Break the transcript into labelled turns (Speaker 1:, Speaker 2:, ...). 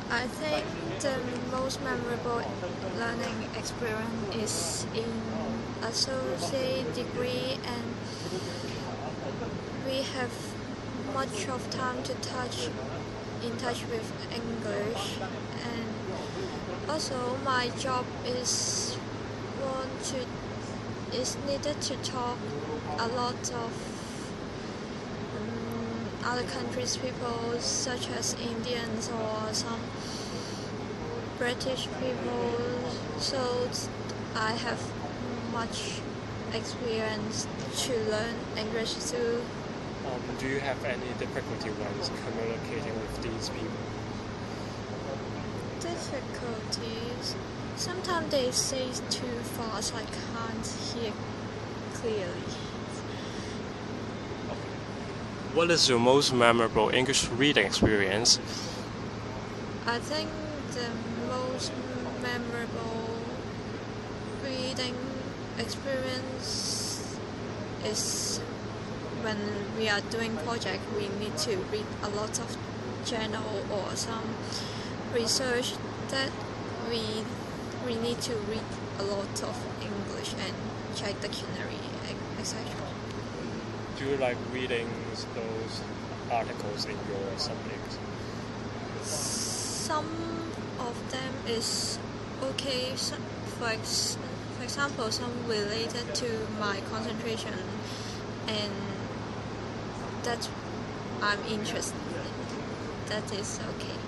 Speaker 1: I think the most memorable learning experience is in associate degree, and we have much of time to in touch with English, and also my job is needed to talk a lot of other countries' people, such as Indians or some British people. So I have much experience to learn English too.
Speaker 2: Do you have any difficulty when communicating with these people?
Speaker 1: Difficulties. Sometimes they say too fast, I can't hear clearly.
Speaker 2: What is your most memorable English reading experience?
Speaker 1: I think the most memorable reading experience is when we are doing project. We need to read a lot of journal or some research that we need to read a lot of English and check dictionary, etc.
Speaker 2: Do you like reading those articles in your subject?
Speaker 1: Some of them is okay. For example, some related to my concentration, and that I'm interested in. That is okay.